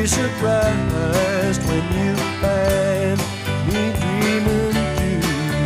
surprised when you find me dreaming too.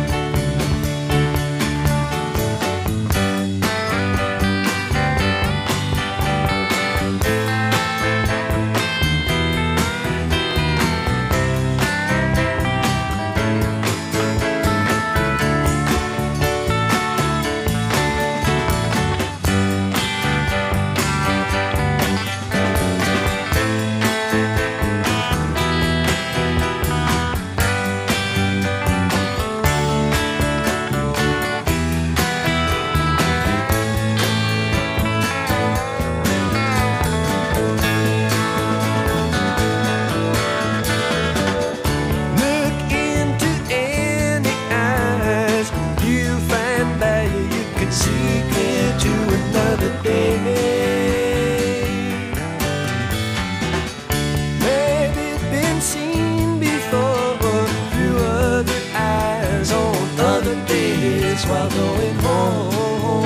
While going home,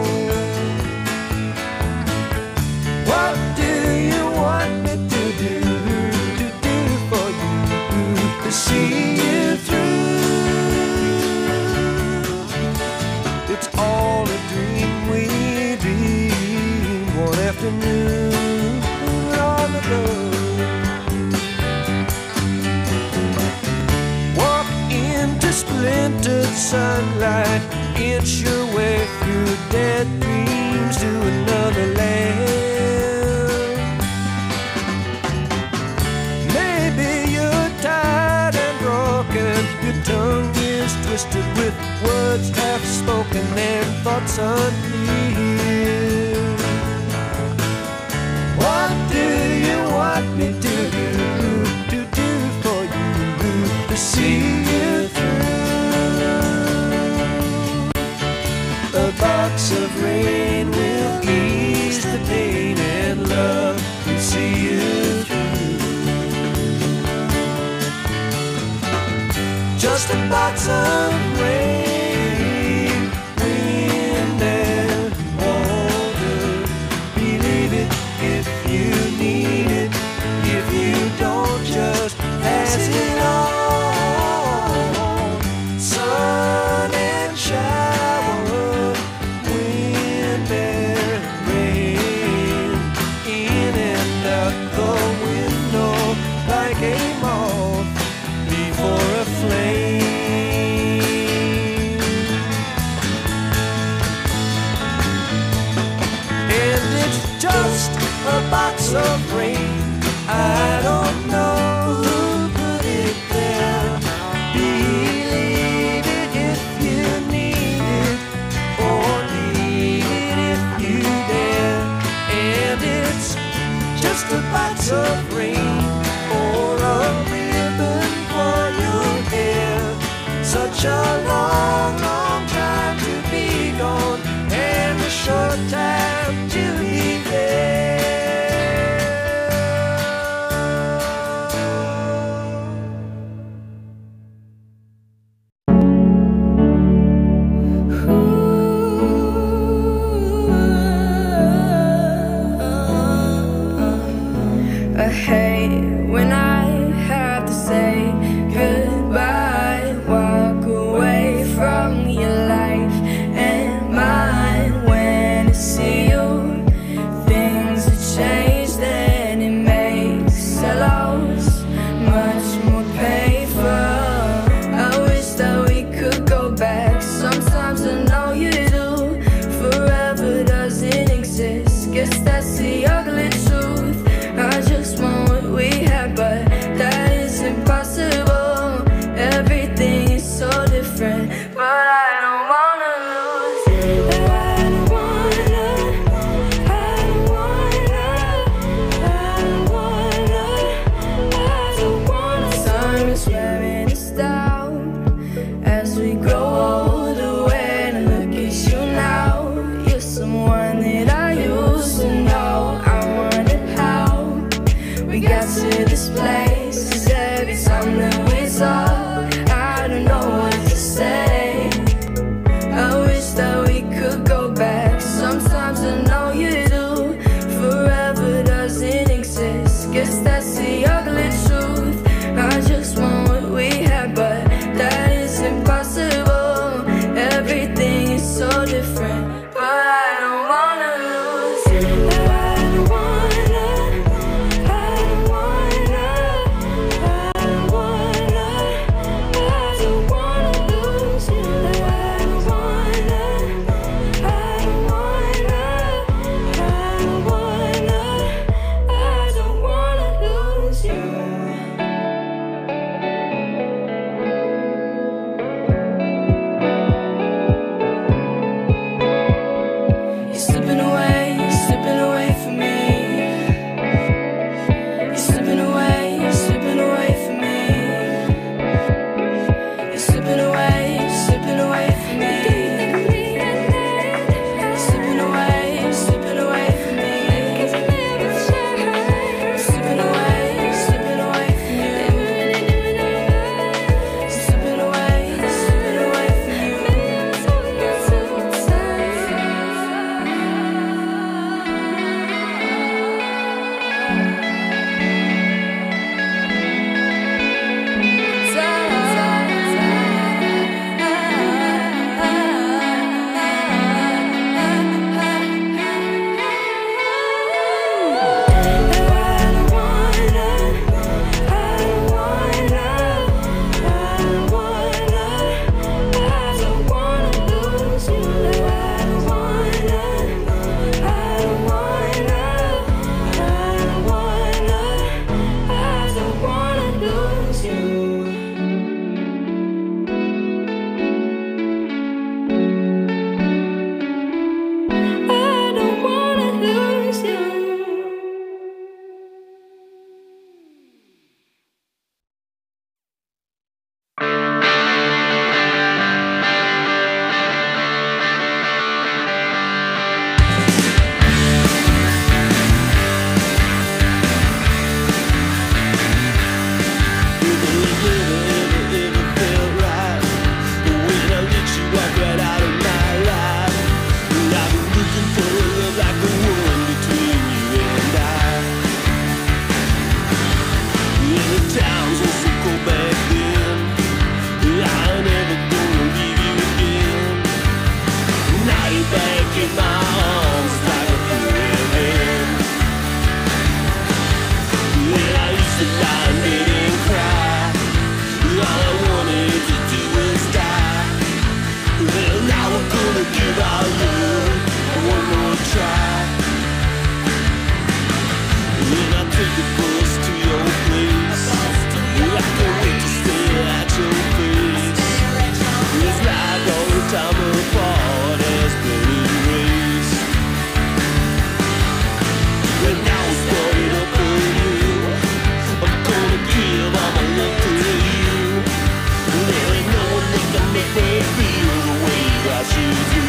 what do you want me to do for you to see you through? It's all a dream we dream one afternoon long ago. Walk into splintered sunlight, inch your way through dead dreams to another land. Maybe you're tired and broken, your tongue is twisted with words half spoken and thoughts unclear. What do you want me to do for you to see you through? A box of rain will ease the pain, and love will see you through. Just a box of rain, wind and water. Believe it if you need it. If you don't, just pass it on. Sun and shower, wind and rain, in and out the window like a moth before a flame. And it's just a box of rain. I don't know who put it there. Believe it if you need it, or leave it if you dare. And it's just a box of rain, or a ribbon for your hair. Such a long, long time to be gone, and a short time to be there. A haze take the bus to your place. I can't wait to stare at your face. It's like all the time apart as blood race. And now it's started up for you. I'm gonna give all my love to you. There ain't no one that can make me feel the way I should do.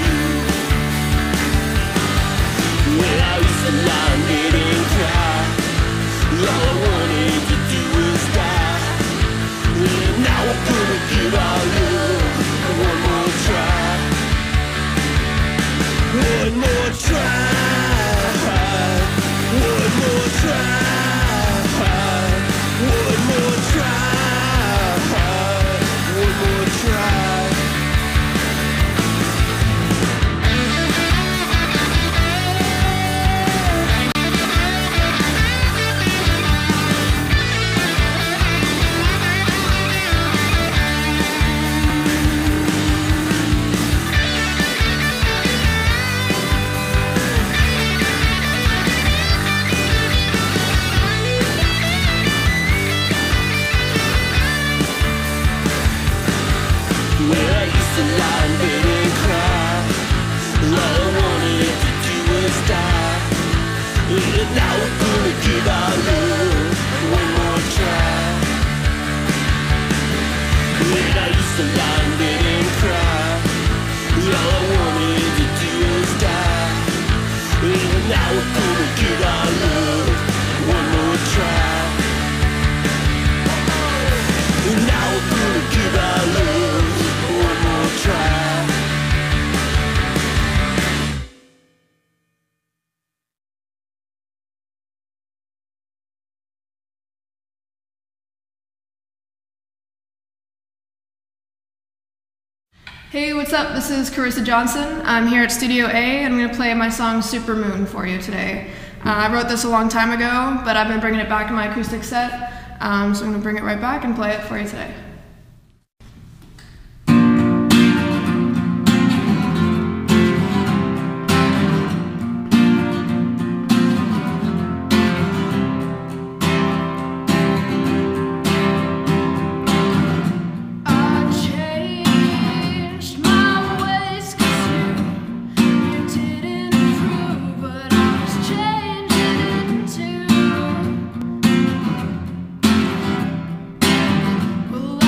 When I used to lie in bed and cry, all I wanted to do was die. And now I'm gonna give our love one more try. One more try. One more try. One more try. One more try. Where I used to lie in bed and cry, all I wanted to do was die. And now we're gonna give our love one more try. When I used to lie in bed and cry, all I wanted to do was die. And now we're gonna give our love one more try. And now we're gonna give our love one more try. Hey, what's up? This is Carissa Johnson. I'm here at Studio A and I'm going to play my song Super Moon for you today. I wrote this a long time ago, but I've been bringing it back in my acoustic set, so I'm going to bring it right back and play it for you today. Well,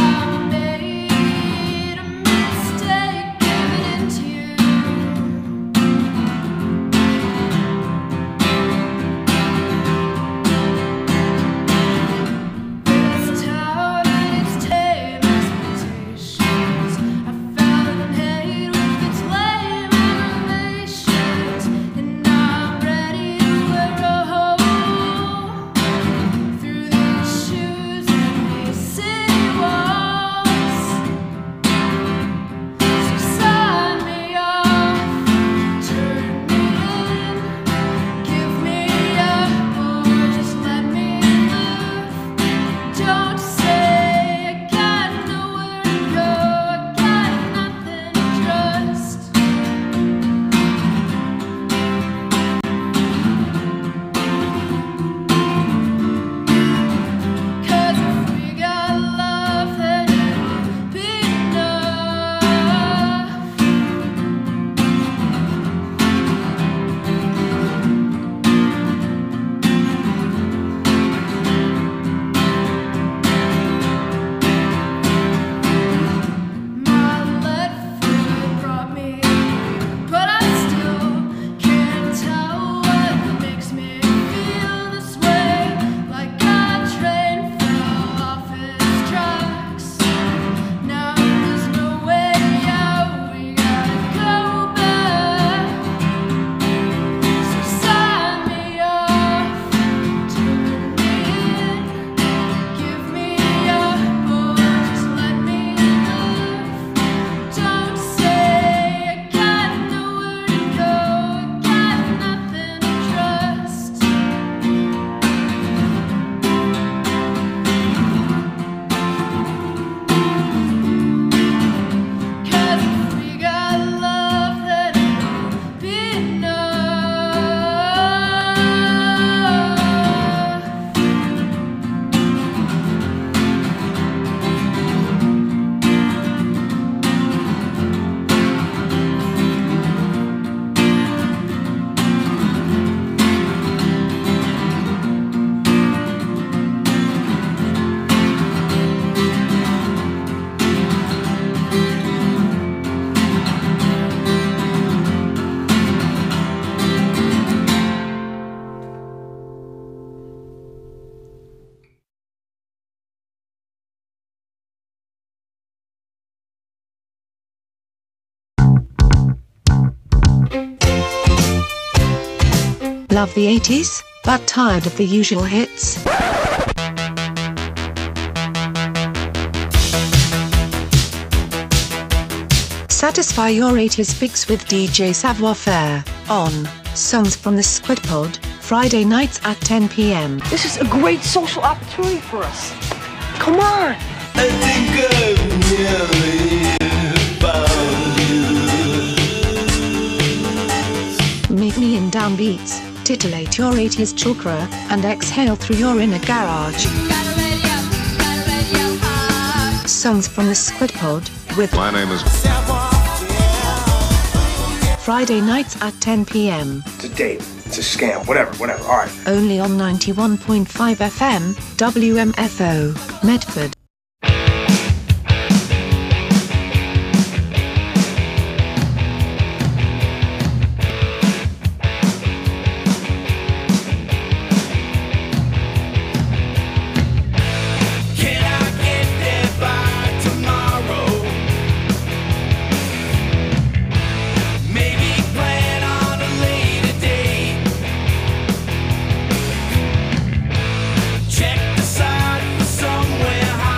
Love the 80s, but tired of the usual hits? Satisfy your 80s fix with DJ Savoir Faire on Songs from the Squid Pod, Friday nights at 10 p.m. This is a great social opportunity for us. Come on! I think I've nearly found you. Meet me in downbeats, titillate your 80s chakra, and exhale through your inner garage. Songs from the Squid Pod with My name is Friday nights at 10 p.m. It's a date. It's a scam. Whatever. All right. Only on 91.5 FM, WMFO, Medford. Can I get there by tomorrow? Maybe plan on a later date. Check the side for somewhere high.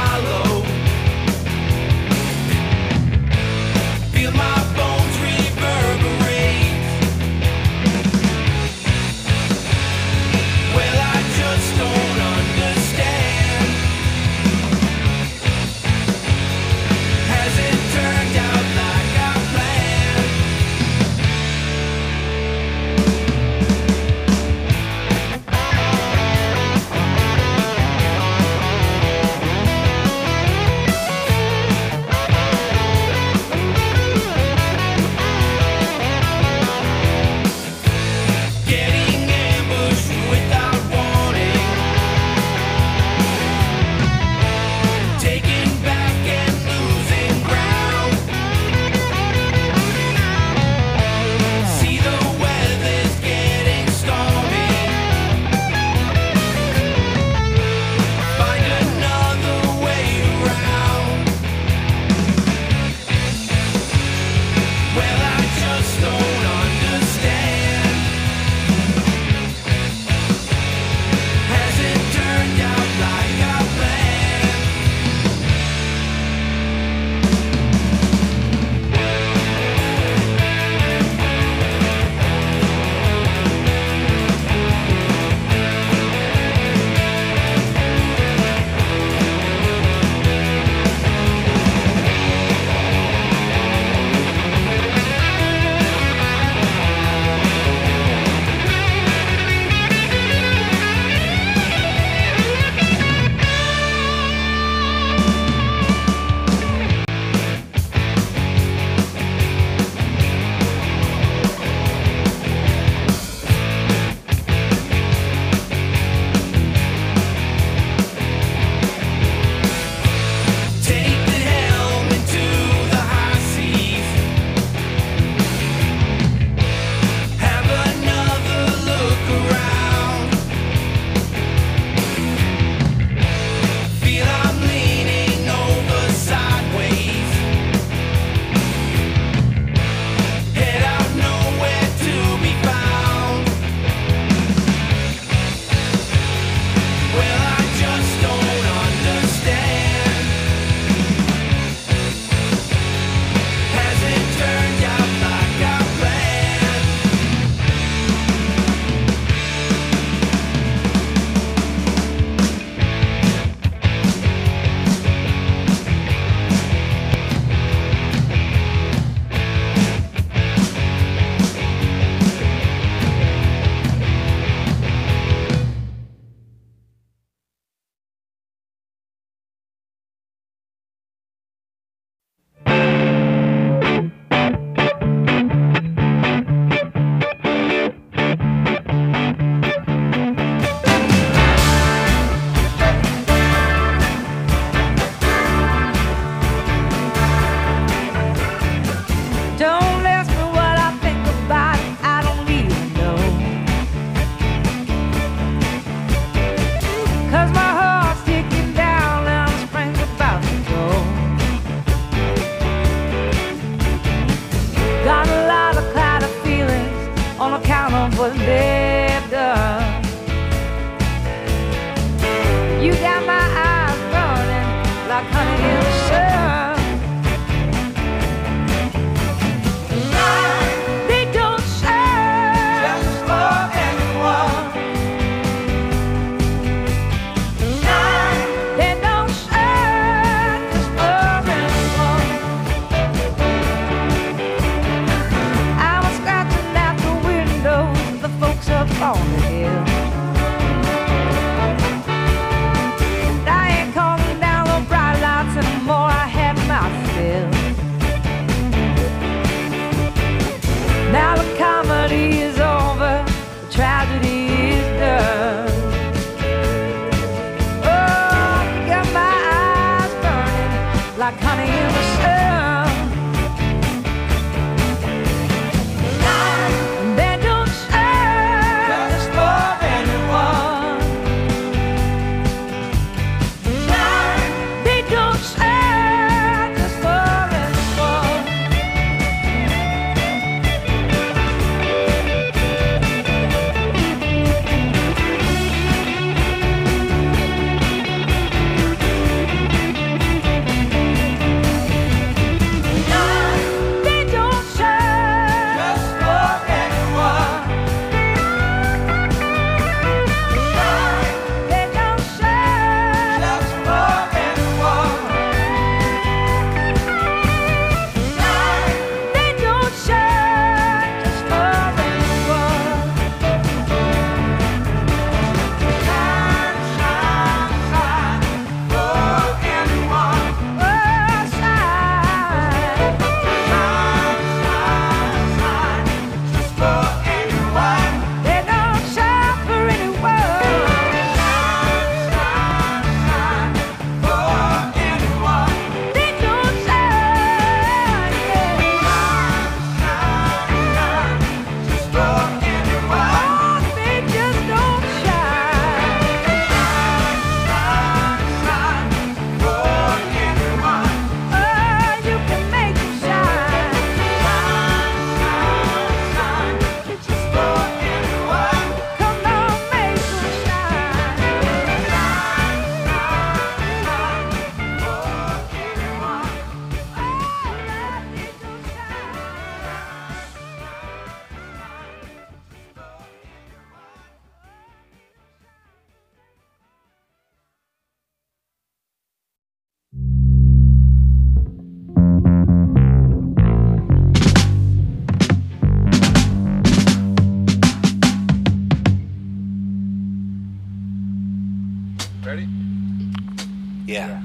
Ready? Yeah.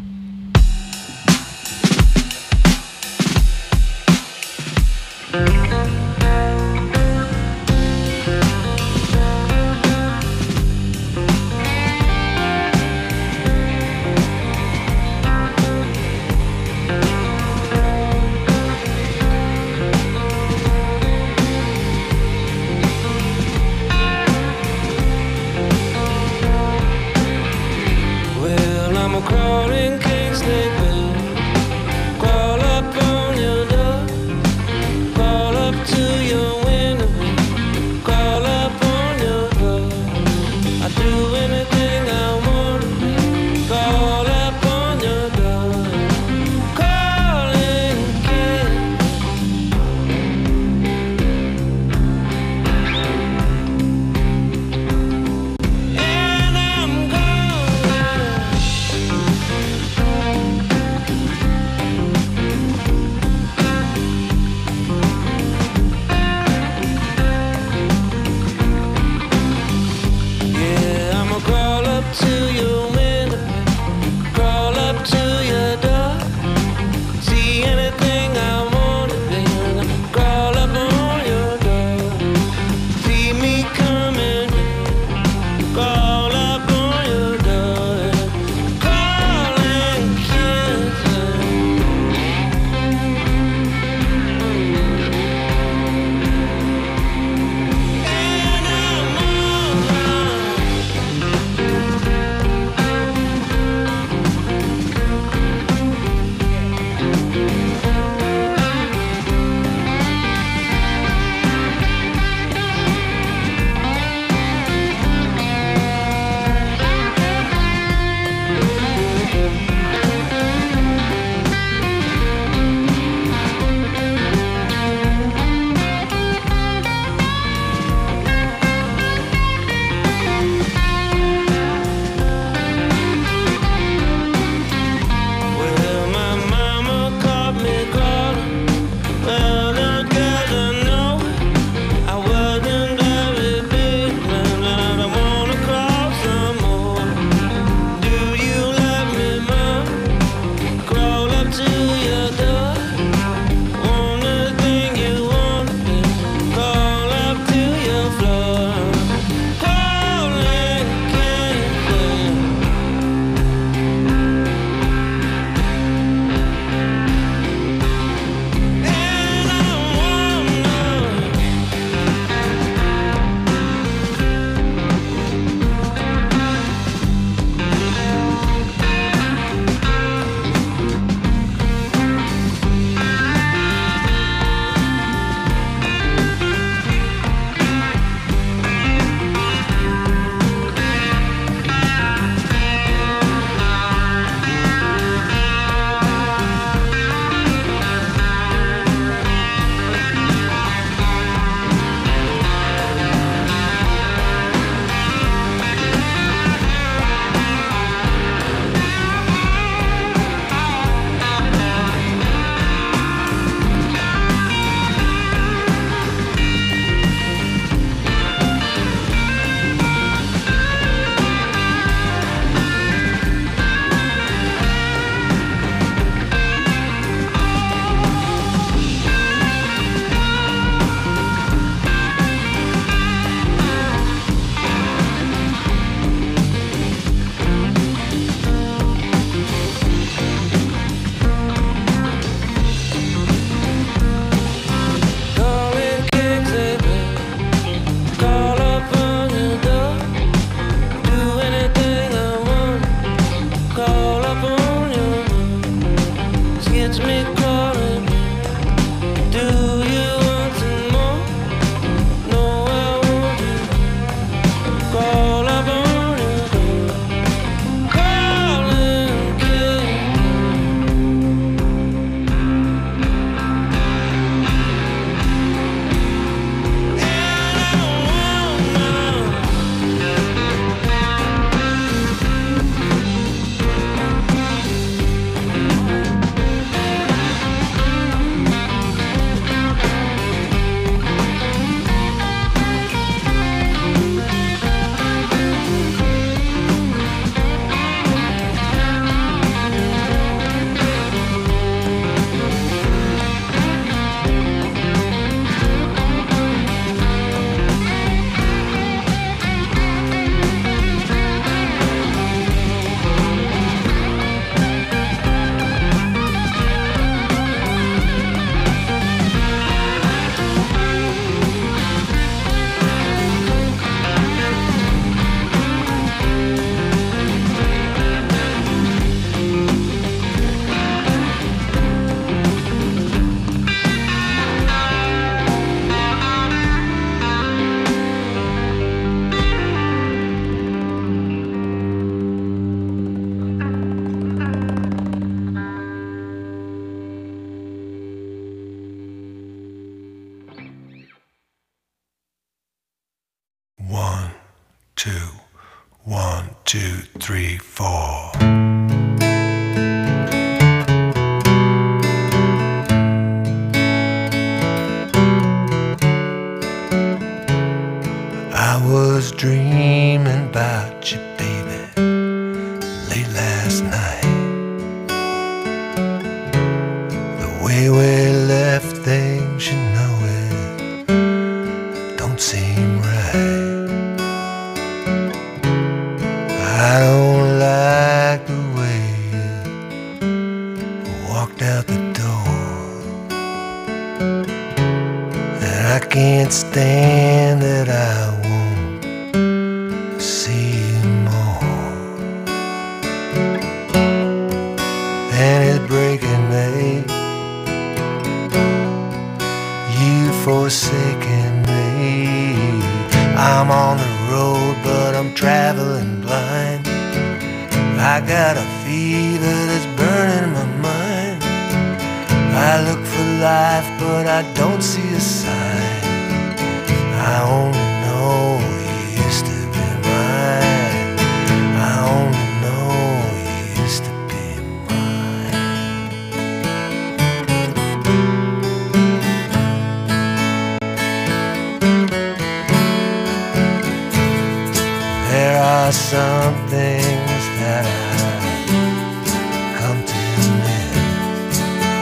Well, I'm a crawling king snake, babe. Crawl up on your door, crawl up to 1, 2, 3, 4. I was dreaming about you, baby, late last night. The way we left things, you know it don't seem right. I don't like the way you walked out the door, and I can't stand that I won't see you more. And it's breaking me, you forsaken me. I'm on the road, but I'm traveling blind. I got a fever that's burning my mind. I look for life, but I don't see a sign. I only know you used to be mine. I only know you used to be mine. There are some things that I've come to miss.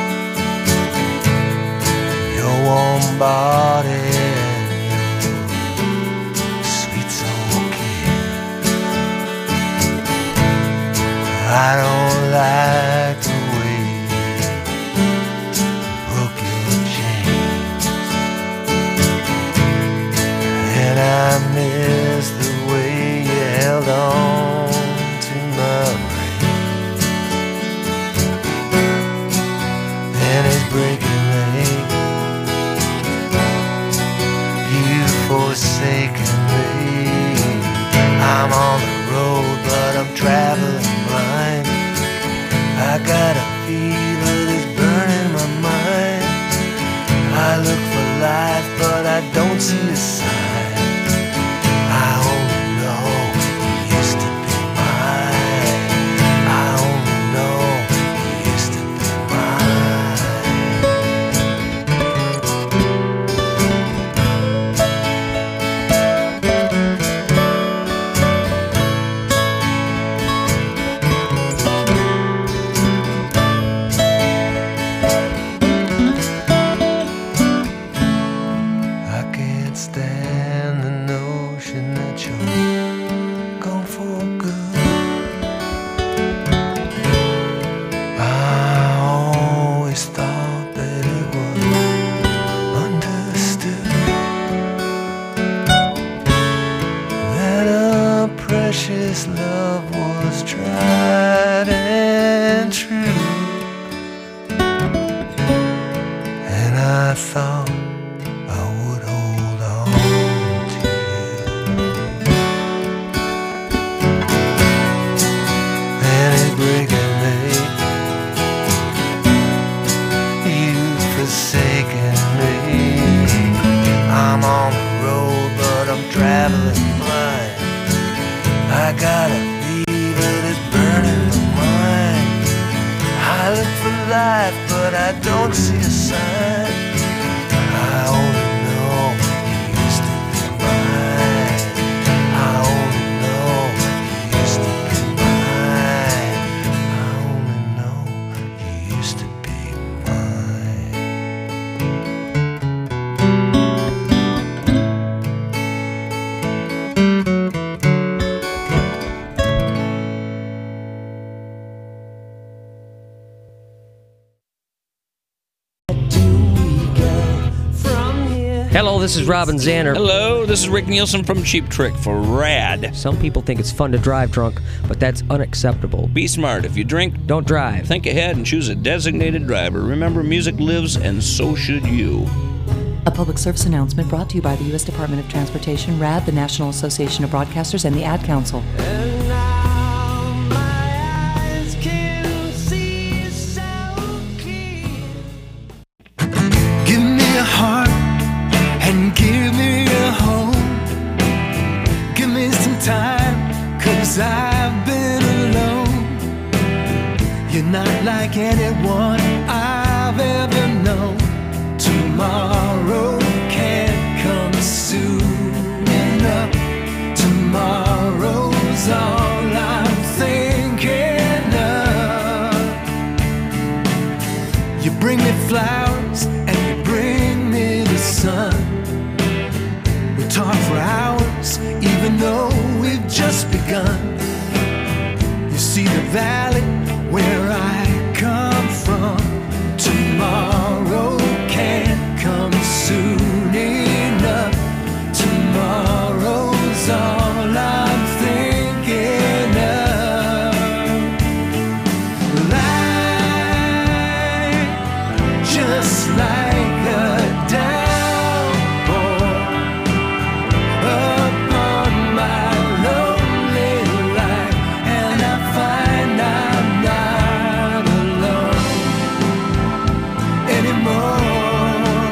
Your warm body and your sweet soul kiss. I don't like the way you broke your chains, and I miss the way you held on to my reins. And it's breaking me, you've forsaken me. I'm on the road, but I'm traveling blind. I got a fever that's burning my mind. I look for life, but I don't see a sign. I only know you used to be mine. I only know you used to be I can't stand the notion that you're gone for good. I always thought that it was understood that a precious love was tried and true, and I thought I would hold on to you. And it's breaking me, you've forsaken me. I'm on the road, but I'm traveling blind. I got a fever that's burning my mind. I look for life, but I don't see a sign. I only know you used to be mine. I only know you used to be mine. I only know you used to be mine. Hello, this is Robin Zander. Hello, this is Rick Nielsen from Cheap Trick for RAD. Some people think it's fun to drive drunk, but that's unacceptable. Be smart. If you drink, Don't drive. think ahead and choose a designated driver. Remember, music lives, and so should you. A public service announcement brought to you by the U.S. Department of Transportation, RAD, the National Association of Broadcasters, and the Ad Council. And now my eyes can see so clear. Give me a heart and give me a home. Give me some time, 'cause since I've been alone. You're not like anyone I've ever known. Tomorrow can't come soon enough. Tomorrow's all I'm thinking of. You bring me flowers and you bring me the sun. We talk for hours even though we've just begun. You see the valley where I come from. Tomorrow can't come soon enough. Tomorrow's all I'm thinking of. Light, just like a downpour upon my lonely life, and I find I'm not alone anymore.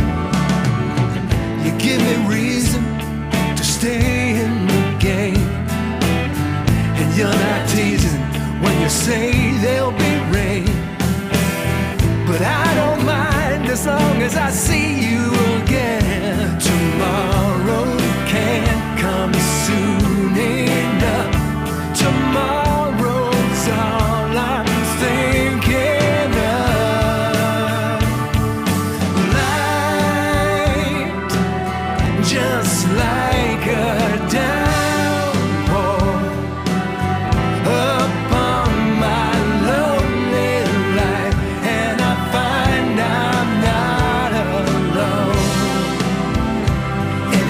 You give me reason to stay in the game, and you're not teasing when you say there'll be rain. But I don't mind as long as I see you again. Tomorrow can't come soon enough. Tomorrow's all I'm thinking of. Light, just like a downpour upon my lonely life, and I find I'm not alone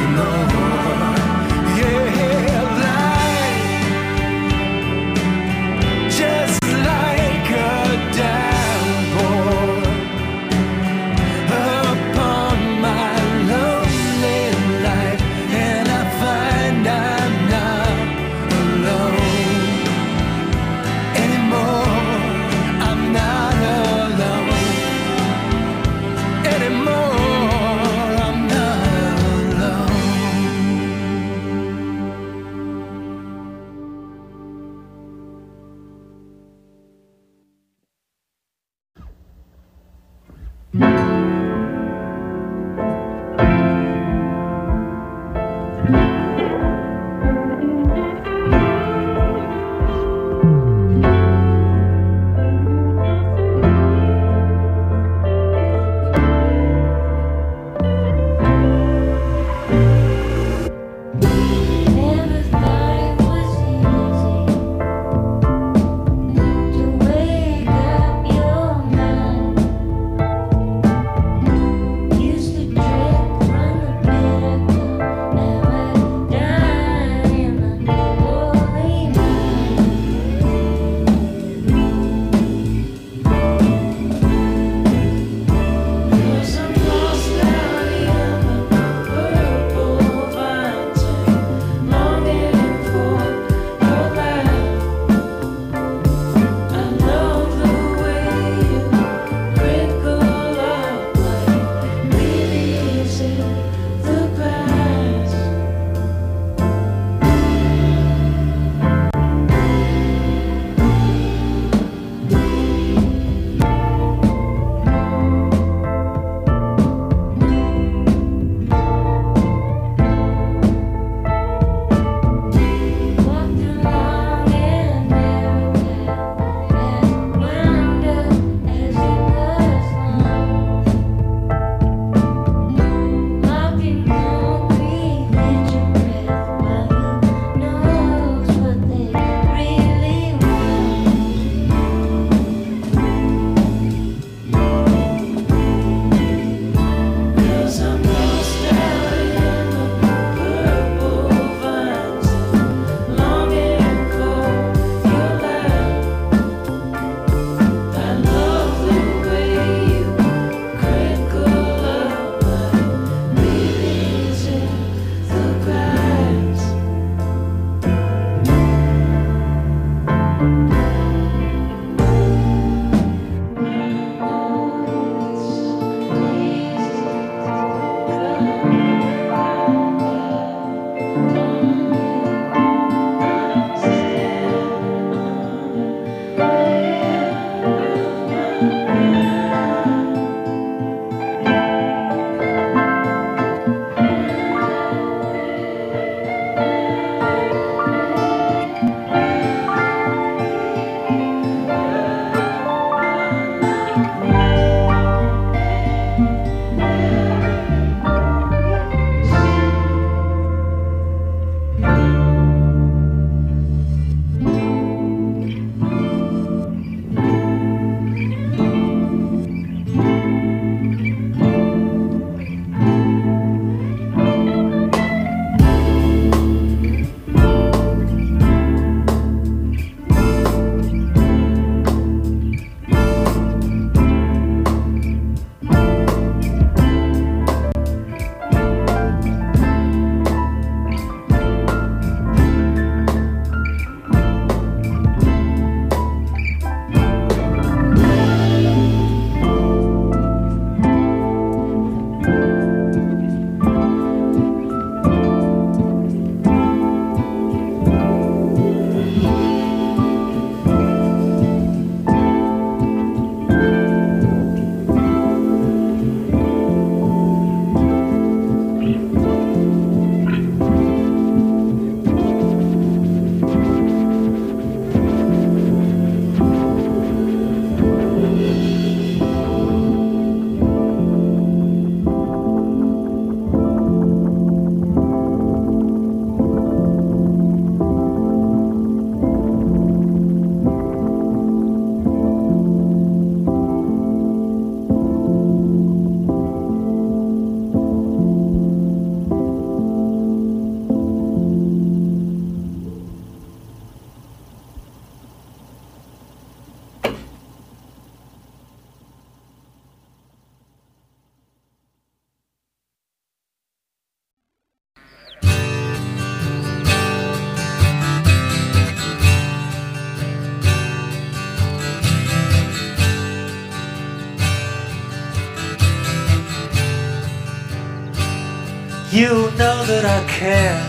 You know that I care.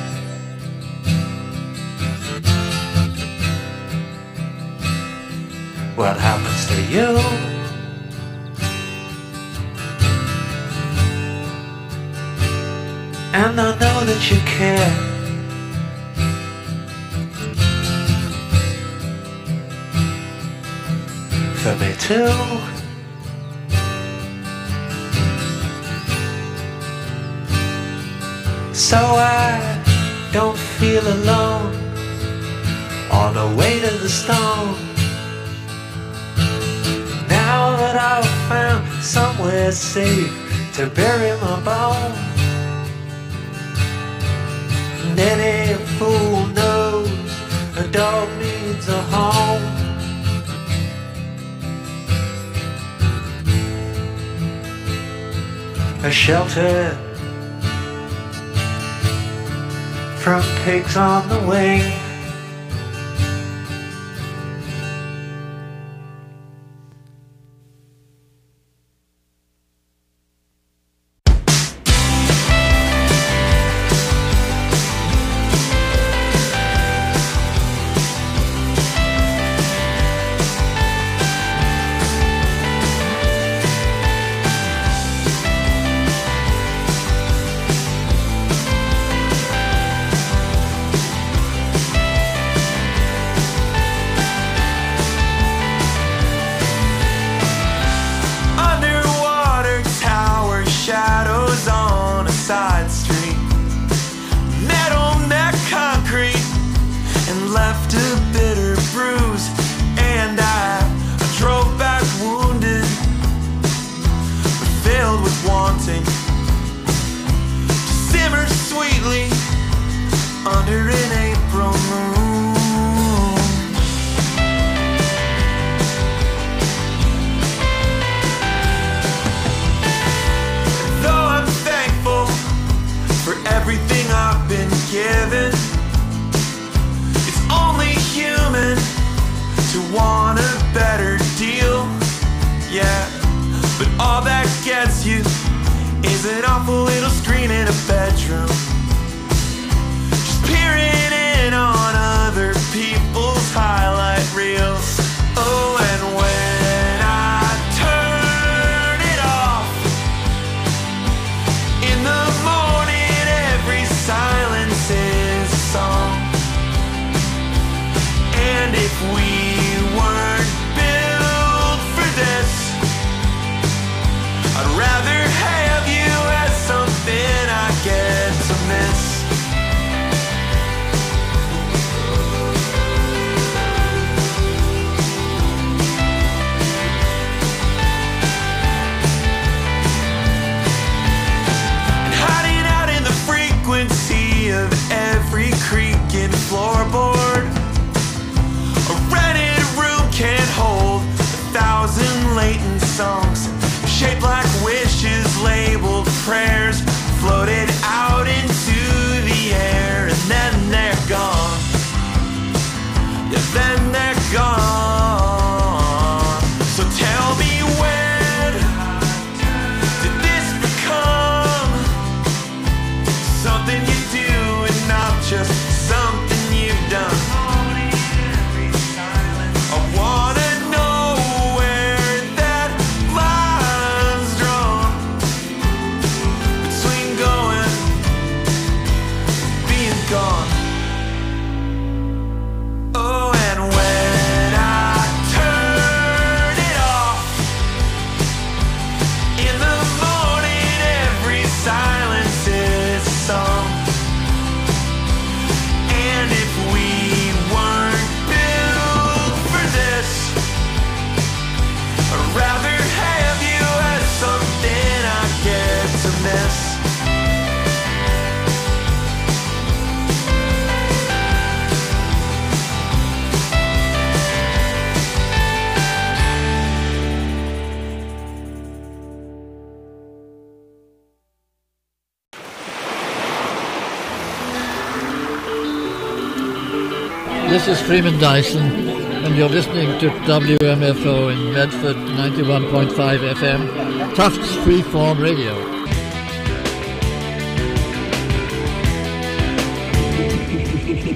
What happens to you? And I know that you care. For me too. So I don't feel alone on the way to the stone. Now that I've found somewhere safe to bury my bones, and any fool knows a dog needs a home. A shelter from pigs on the wing. This is Freeman Dyson, and you're listening to WMFO in Medford 91.5 FM, Tufts Freeform Radio.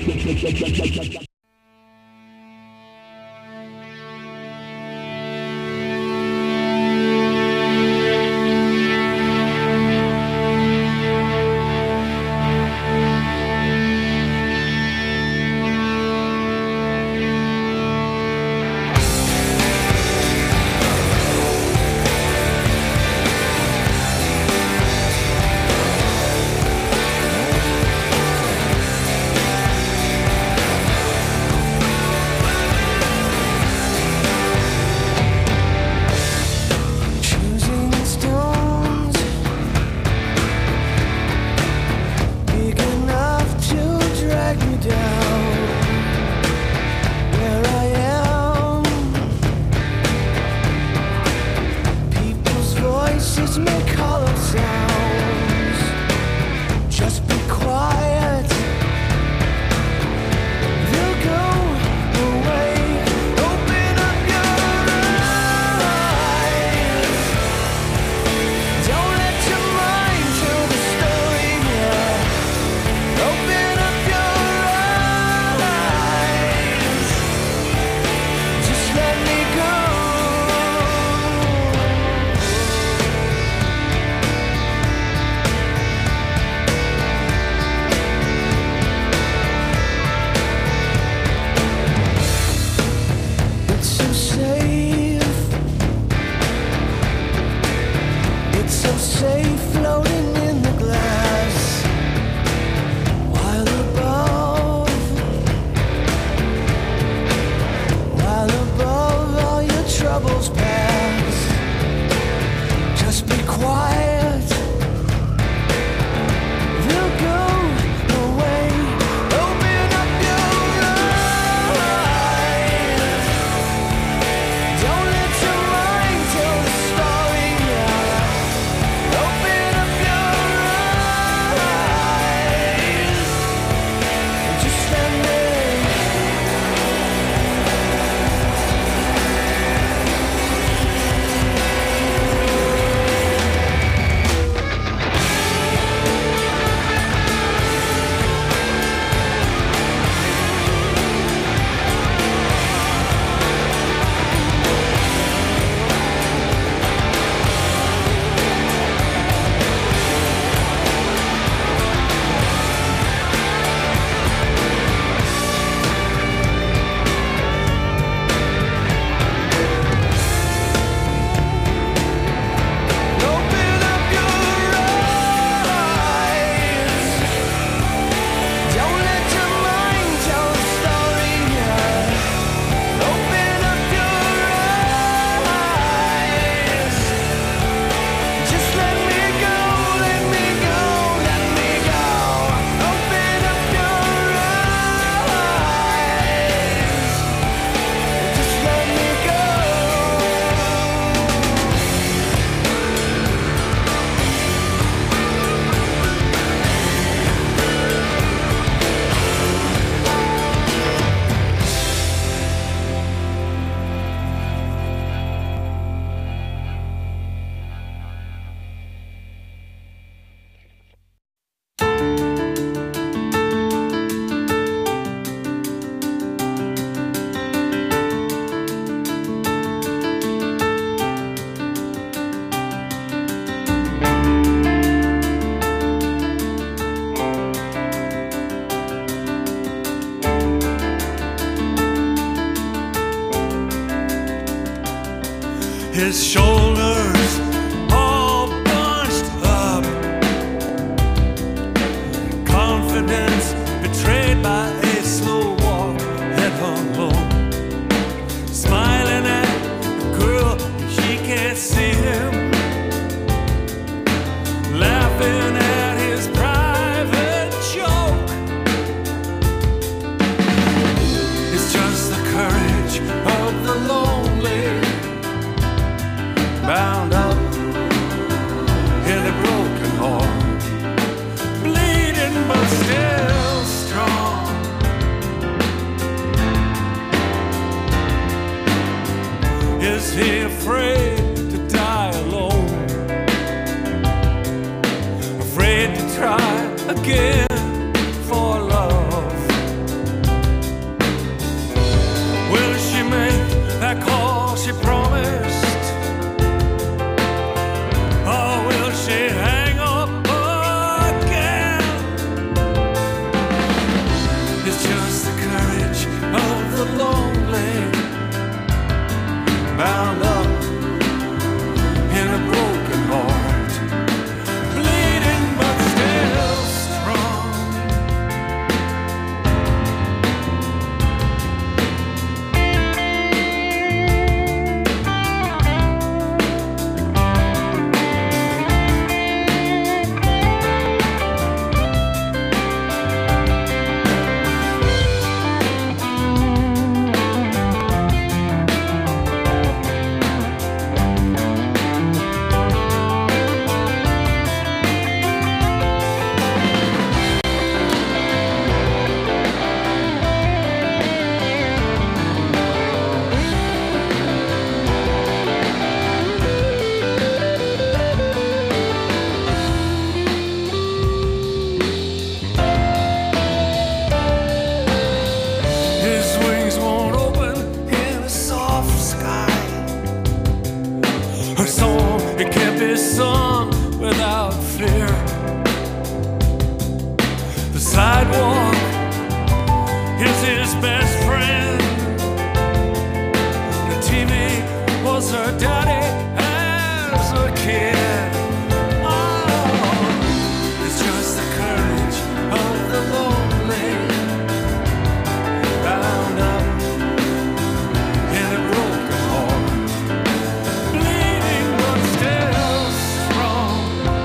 his shoulders all bunched up, confidence betrayed by a slow walk, head hung low, smiling at the girl, she can't see him, laughing at his private joke. It's just the courage of the lonely, bound up in a broken heart, bleeding but still strong. Is he afraid to die alone? Afraid to try again for love? eyes won't open in a soft sky. Her song, it can't be sung without fear. The sidewalk is his best friend. The TV was her daddy as a kid. Oh, it's just the courage of the lonely, bound up in a broken heart, bleeding but still strong.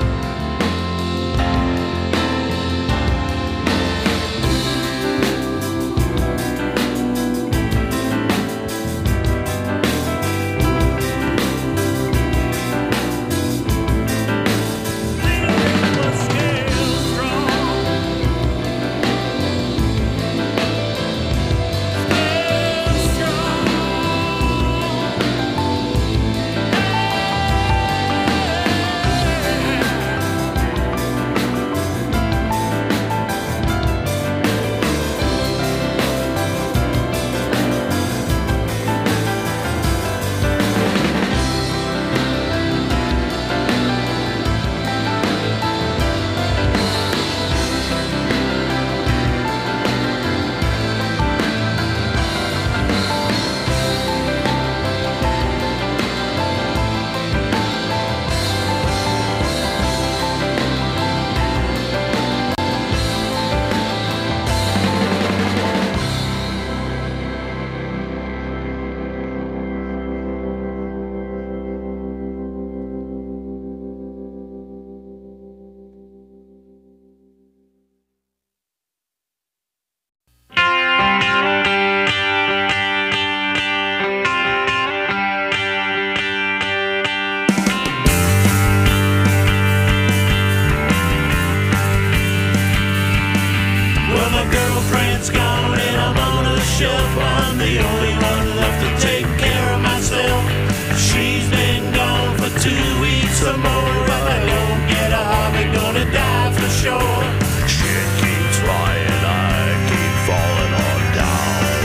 Well, my girlfriend's gone and I'm on a shelf. I'm the only one left to take care of myself. She's been gone for 2 weeks or more. If I don't get a hobby, gonna die for sure. Shit keeps flying, I keep falling on down.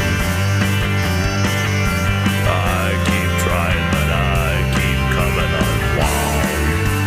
I keep trying, but I keep coming unwound.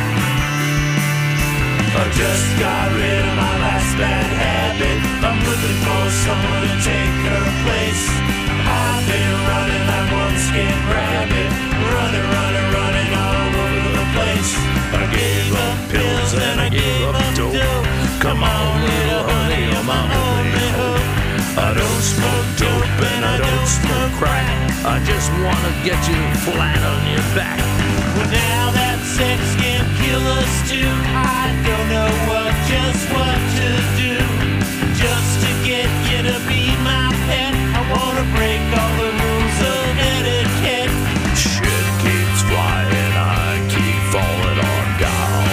I just got rid of my last bad habit. I'm looking for someone to take her place. I've been running like one skin rabbit, running all over the place. I gave up pills and I gave up dope. Come on, little honey, you're my only hope. I don't smoke dope and I don't smoke crack. I just wanna get you flat on your back. Well, now that sex can kill us too, I don't know just what to do. Just to get you to be my pet, I wanna break all the rules of etiquette. Shit keeps flying, I keep falling on down.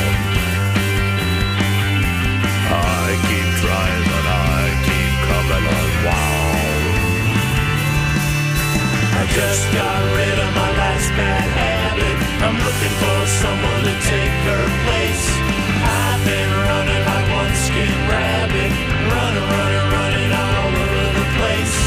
I keep trying, but I keep coming unwound. I just got rid of my last bad habit. I'm looking for someone to take her place. I've been running like one skin rabbit, running all over the place.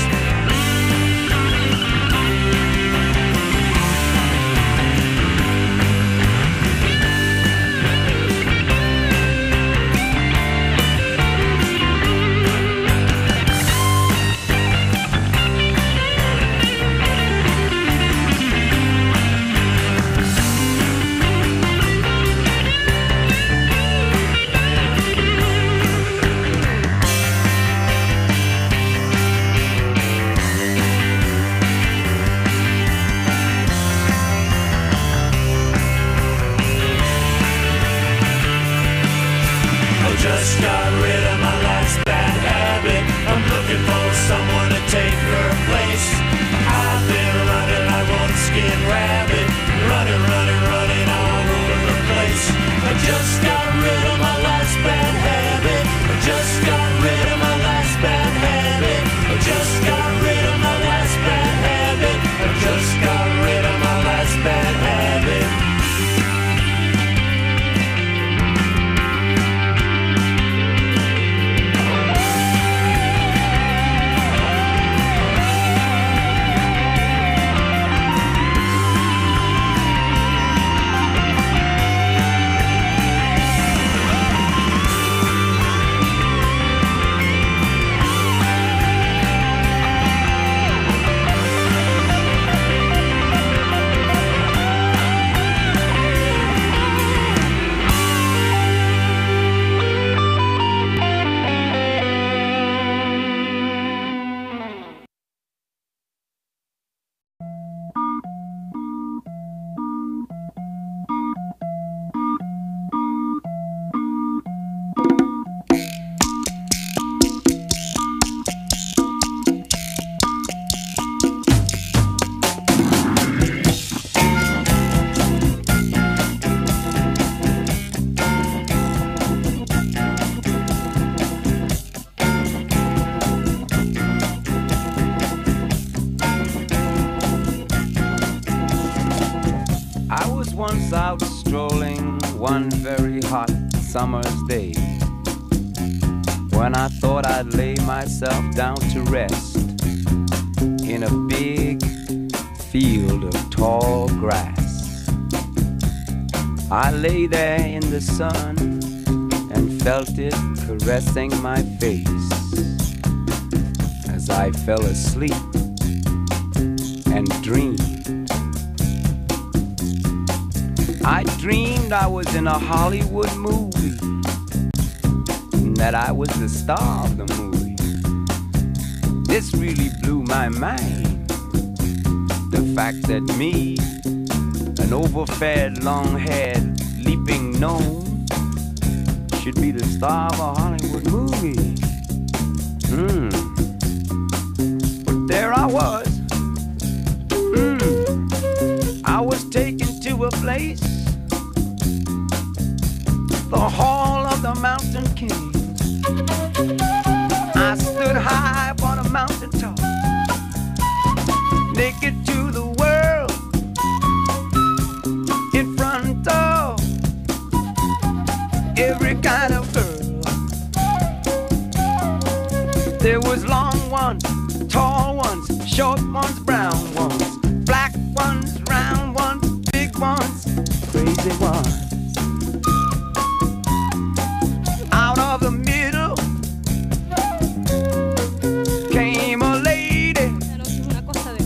once out strolling one very hot summer's day, when I thought I'd lay myself down to rest in a big field of tall grass. I lay there in the sun and felt it caressing my face as I fell asleep and dreamed. I dreamed I was in a Hollywood movie, and that I was the star of the movie. This really blew my mind, the fact that me, an overfed, long-haired, leaping gnome, should be the star of a Hollywood movie. But there I was. I was taken to a place, the Hall of the Mountain King. I stood high upon a mountain top, naked to the world, in front of every kind of girl. There was long ones, tall ones, short ones, brown ones.